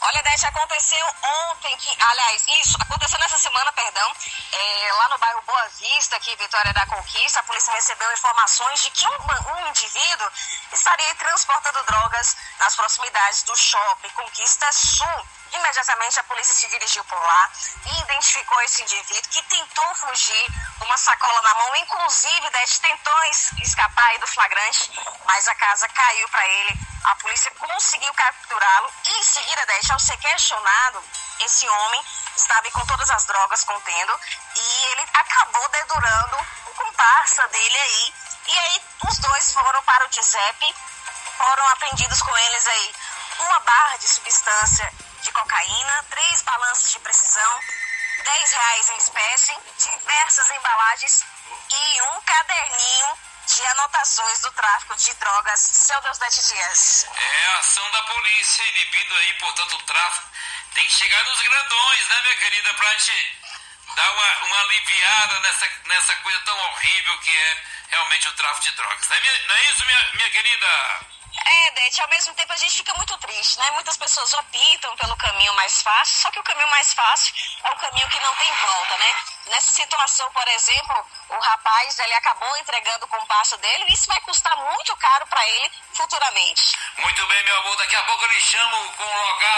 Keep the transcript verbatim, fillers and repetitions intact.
Olha, Dete, aconteceu ontem que, aliás, isso, aconteceu nessa semana, perdão, é, lá no bairro Boa Vista, aqui em Vitória da Conquista, a polícia recebeu informações de que um, um indivíduo estaria transportando drogas nas proximidades do shopping Conquista Sul. Imediatamente a polícia se dirigiu por lá e identificou esse indivíduo que tentou fugir com uma sacola na mão, inclusive, Dete, tentou es- escapar aí do flagrante, mas a casa caiu para ele. A polícia conseguiu capturá-lo e em seguida, Dete, ao ser questionado, esse homem estava com todas as drogas contendo e ele acabou dedurando o comparsa dele aí. E aí os dois foram para o D Z E P, foram apreendidos com eles aí uma barra de substância de cocaína, três balanças de precisão, dez reais em espécie, diversas embalagens e um caderninho de anotações do tráfico de drogas. Seu Deus, Dete Dias. É a ação da polícia, inibindo aí, portanto, o tráfico. Tem que chegar nos grandões, né, minha querida, pra gente dar uma, uma aliviada nessa, nessa coisa tão horrível que é realmente o tráfico de drogas. Não é, minha, não é isso, minha, minha querida? É, Dete, ao mesmo tempo a gente fica muito triste, né? Muitas pessoas optam pelo caminho mais fácil, só que o caminho mais fácil é o caminho que não tem volta, né? Nessa situação, por exemplo, o rapaz, ele acabou entregando o comparsa dele e isso vai custar muito caro para ele futuramente. Muito bem, meu amor, daqui a pouco eu lhe chamo com o logado.